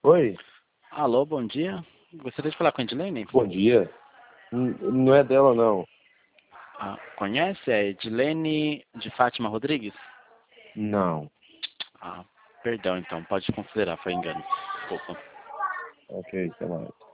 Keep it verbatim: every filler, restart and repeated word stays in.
Oi, Alô, bom dia. Gostaria de falar com a Edilene? bom dia. N- Não é dela, não. Ah, conhece? É Edilene de Fátima Rodrigues? Não. Ah, perdão então, pode considerar, foi engano. Desculpa. Ok, sei lá.